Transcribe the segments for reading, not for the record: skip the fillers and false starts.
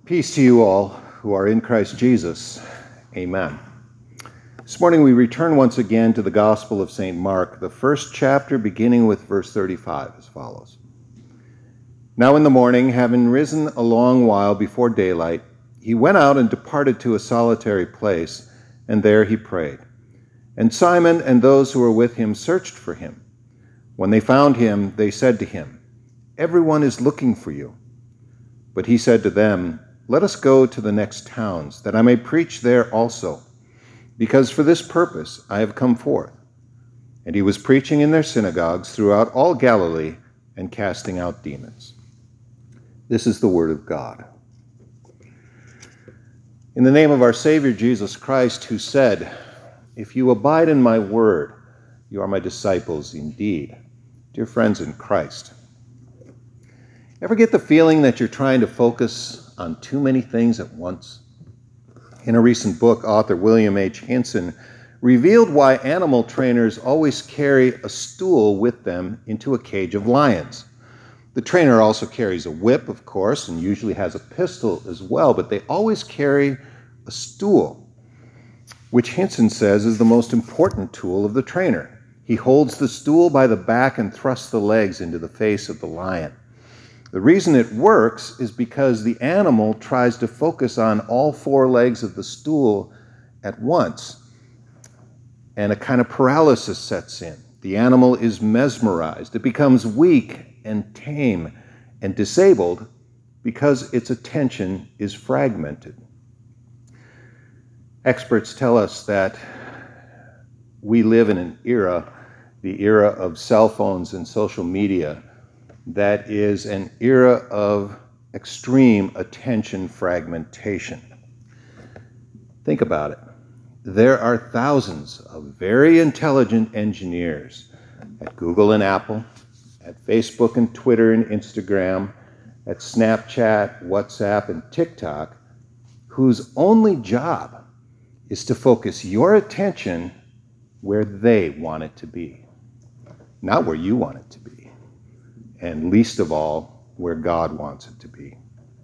Peace to you all who are in Christ Jesus. Amen. This morning we return once again to the Gospel of St. Mark, the first chapter beginning with verse 35 as follows. Now in the morning, having risen a long while before daylight, he went out and departed to a solitary place, and there he prayed. And Simon and those who were with him searched for him. When they found him, they said to him, "Everyone is looking for you." But he said to them, "Let us go to the next towns, that I may preach there also, because for this purpose I have come forth." And he was preaching in their synagogues throughout all Galilee and casting out demons. This is the word of God. In the name of our Savior Jesus Christ, who said, "If you abide in my word, you are my disciples indeed." Dear friends in Christ, ever get the feeling that you're trying to focus on too many things at once? In a recent book, author William H. Hinson revealed why animal trainers always carry a stool with them into a cage of lions. The trainer also carries a whip, of course, and usually has a pistol as well, but they always carry a stool, which Hinson says is the most important tool of the trainer. He holds the stool by the back and thrusts the legs into the face of the lion. The reason it works is because the animal tries to focus on all four legs of the stool at once, and a kind of paralysis sets in. The animal is mesmerized. It becomes weak and tame and disabled because its attention is fragmented. Experts tell us that we live in an era, the era of cell phones and social media, that is an era of extreme attention fragmentation. Think about it. There are thousands of very intelligent engineers at Google and Apple, at Facebook and Twitter and Instagram, at Snapchat, WhatsApp, and TikTok, whose only job is to focus your attention where they want it to be, not where you want it to be. And least of all, where God wants it to be.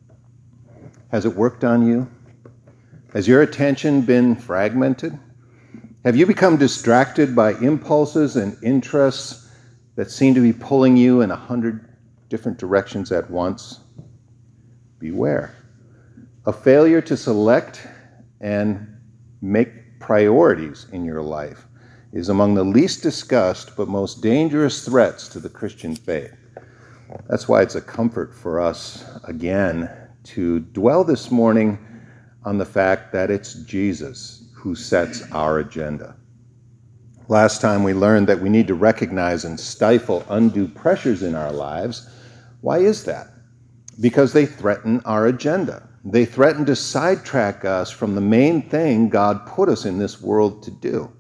Has it worked on you? Has your attention been fragmented? Have you become distracted by impulses and interests that seem to be pulling you in 100 different directions at once? Beware. A failure to select and make priorities in your life is among the least discussed but most dangerous threats to the Christian faith. That's why it's a comfort for us, again, to dwell this morning on the fact that it's Jesus who sets our agenda. Last time we learned that we need to recognize and stifle undue pressures in our lives. Why is that? Because they threaten our agenda. They threaten to sidetrack us from the main thing God put us in this world to do.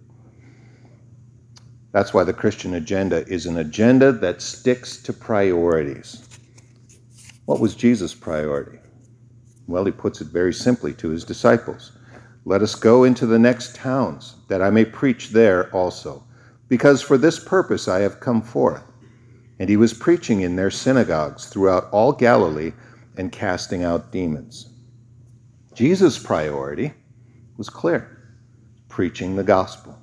That's why the Christian agenda is an agenda that sticks to priorities. What was Jesus' priority? Well, he puts it very simply to his disciples. "Let us go into the next towns, that I may preach there also, because for this purpose I have come forth." And he was preaching in their synagogues throughout all Galilee and casting out demons. Jesus' priority was clear: preaching the gospel.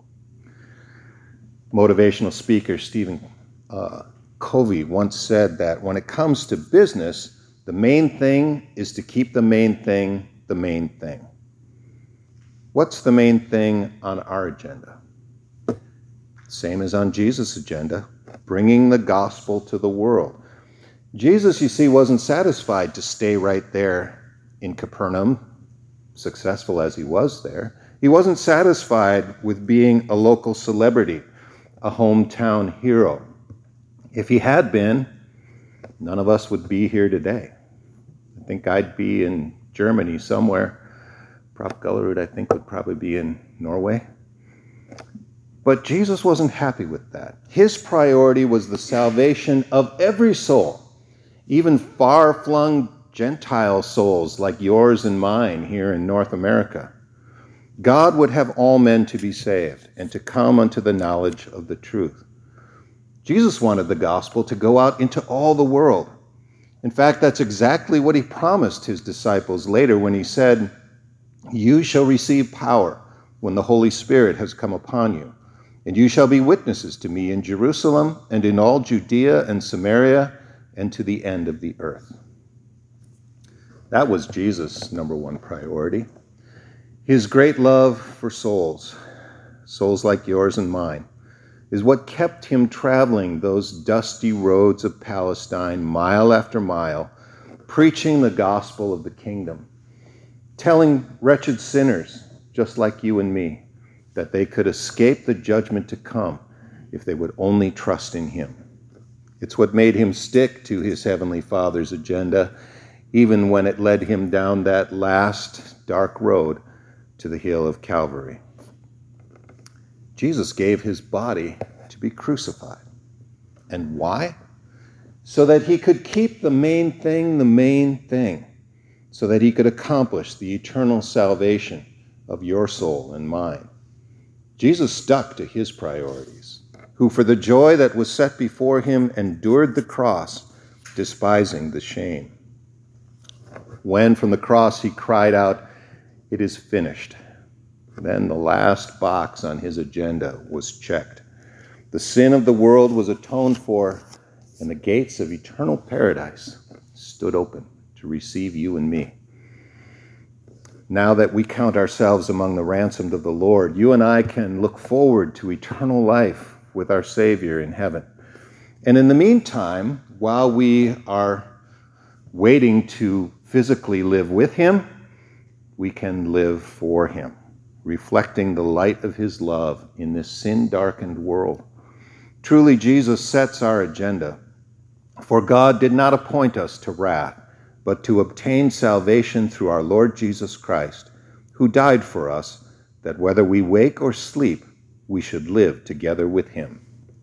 Motivational speaker Stephen Covey once said that when it comes to business, the main thing is to keep the main thing the main thing. What's the main thing on our agenda? Same as on Jesus' agenda, bringing the gospel to the world. Jesus, you see, wasn't satisfied to stay right there in Capernaum, successful as he was there. He wasn't satisfied with being a local celebrity, a hometown hero. If he had been, none of us would be here today. I think I'd be in Germany somewhere. Prof. Gullerud, I think, would probably be in Norway. But Jesus wasn't happy with that. His priority was the salvation of every soul, even far-flung Gentile souls like yours and mine here in North America. God would have all men to be saved and to come unto the knowledge of the truth. Jesus wanted the gospel to go out into all the world, In fact, that's exactly what he promised his disciples later when he said, "You shall receive power when the Holy Spirit has come upon you, and you shall be witnesses to me in Jerusalem and in all Judea and Samaria and to the end of the earth." That was Jesus' number one priority. His great love for souls like yours and mine, is what kept him traveling those dusty roads of Palestine mile after mile, preaching the gospel of the kingdom, telling wretched sinners just like you and me that they could escape the judgment to come if they would only trust in him. It's what made him stick to his Heavenly Father's agenda, even when it led him down that last dark road to the hill of Calvary. Jesus gave his body to be crucified. And why? So that he could keep the main thing, so that he could accomplish the eternal salvation of your soul and mine. Jesus stuck to his priorities, who for the joy that was set before him endured the cross, despising the shame. When from the cross he cried out, "It is finished," then the last box on his agenda was checked. The sin of the world was atoned for, and the gates of eternal paradise stood open to receive you and me. Now that we count ourselves among the ransomed of the Lord, you and I can look forward to eternal life with our Savior in heaven. And in the meantime, while we are waiting to physically live with him, we can live for him, reflecting the light of his love in this sin-darkened world. Truly, Jesus sets our agenda. For God did not appoint us to wrath, but to obtain salvation through our Lord Jesus Christ, who died for us, that whether we wake or sleep, we should live together with him.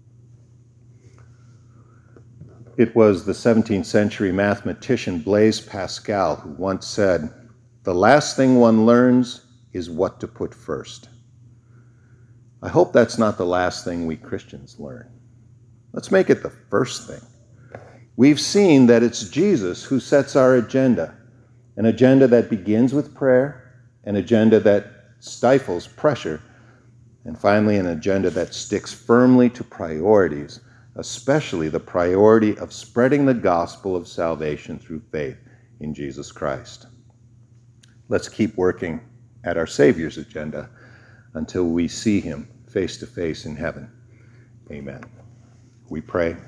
It was the 17th century mathematician Blaise Pascal who once said, "The last thing one learns is what to put first." I hope that's not the last thing we Christians learn. Let's make it the first thing. We've seen that it's Jesus who sets our agenda, an agenda that begins with prayer, an agenda that stifles pressure, and finally an agenda that sticks firmly to priorities, especially the priority of spreading the gospel of salvation through faith in Jesus Christ. Let's keep working at our Savior's agenda until we see him face to face in heaven. Amen. We pray.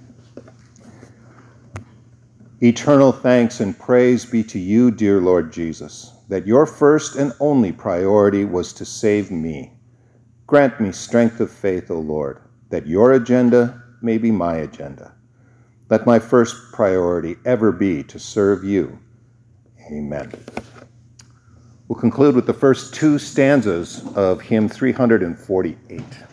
Eternal thanks and praise be to you, dear Lord Jesus, that your first and only priority was to save me. Grant me strength of faith, O Lord, that your agenda may be my agenda. Let my first priority ever be to serve you. Amen. We'll conclude with the first two stanzas of hymn 348.